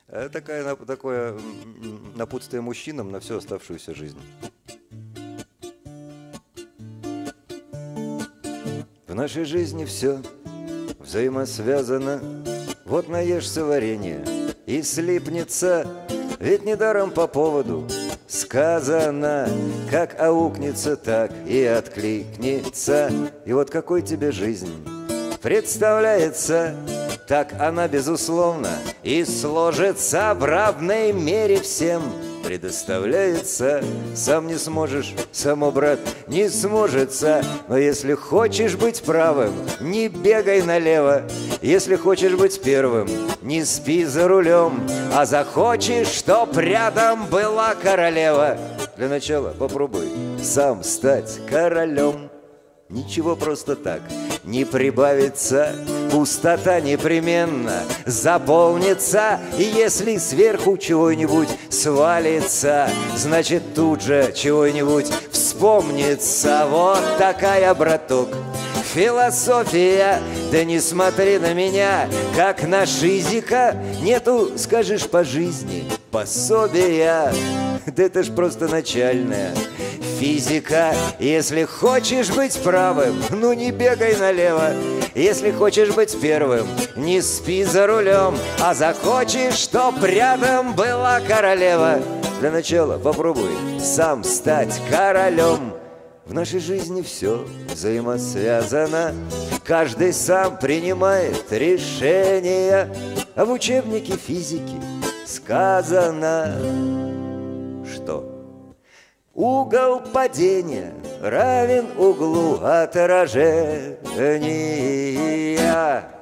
Такое напутствие мужчинам на всю оставшуюся жизнь. В нашей жизни все взаимосвязано. Вот наешься варенья и слипнется, ведь недаром по поводу сказано, как аукнется, так и откликнется. И вот какой тебе жизнь представляется, так она, безусловно, и сложится в равной мере всем. Предоставляется, сам не сможешь, само, брат, не сможется. Но если хочешь быть правым, не бегай налево. Если хочешь быть первым, не спи за рулем. А захочешь, чтоб рядом была королева, для начала попробуй сам стать королем. Ничего просто так не прибавится, пустота непременно заполнится. И если сверху чего-нибудь свалится, значит тут же чего-нибудь вспомнится. Вот такая, браток, философия. Да не смотри на меня, как на шизика. Нету, скажешь, по жизни пособия. Да это ж просто начальная физика. Если хочешь быть правым, ну не бегай налево. Если хочешь быть первым, не спи за рулем. А захочешь, чтоб рядом была королева, для начала попробуй сам стать королем. В нашей жизни все взаимосвязано, каждый сам принимает решения. А в учебнике физики сказано, что угол падения равен углу отражения.